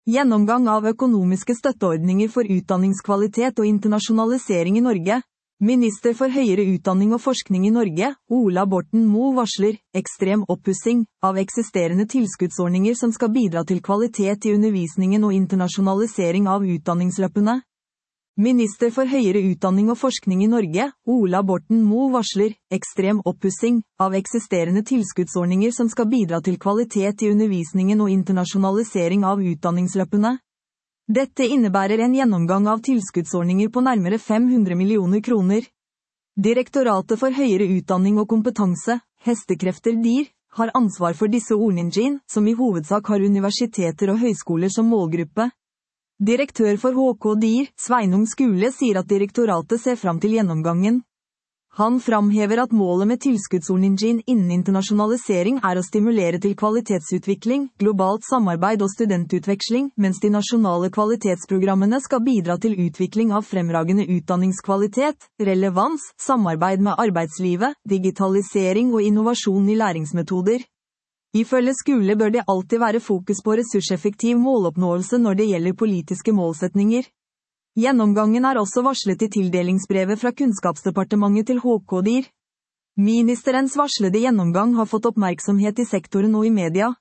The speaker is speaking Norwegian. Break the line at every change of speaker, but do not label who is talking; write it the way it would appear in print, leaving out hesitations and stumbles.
Gjennomgang av økonomiske støtteordninger for utdanningskvalitet og internasjonalisering i Norge. Minister for høyere utdanning og forskning i Norge, Ola Borten Moe varsler ekstrem oppussing av eksisterende tilskuddsordninger som skal bidra til kvalitet i undervisningen og internasjonalisering av utdanningsløpene. Minister for høyere utdanning og forskning i Norge, Ola Borten Moe varsler ekstrem oppussing av eksisterende tilskuddsordninger som skal bidra til kvalitet i undervisningen og internasjonalisering av utdanningsløpene. Dette innebærer en gjennomgang av tilskuddsordninger på nærmere 500 millioner kroner. Direktoratet for høyere utdanning og kompetanse, Hestekrefter DIR, har ansvar for disse ordningene, som i hovedsak har universiteter og høyskoler som målgruppe. Direktør for HK DIR, Sveinung Skule, sier at direktoratet ser fram til gjennomgangen. Han framhever at målet med tilskuddsordningen innen internasjonalisering er å stimulere til kvalitetsutvikling, globalt samarbeid og studentutveksling, mens de nasjonale kvalitetsprogrammene skal bidra til utvikling av fremragende utdanningskvalitet, relevans, samarbeid med arbeidslivet, digitalisering og innovasjon i læringsmetoder. Ifølge Skule bør det alltid være fokus på ressurseffektiv måloppnåelse når det gjelder politiske målsetninger. Gjennomgangen er også varslet i tildelingsbrevet fra Kunnskapsdepartementet til HK DIR. Ministerens varslede gjennomgang har fått oppmerksomhet i sektoren og i media.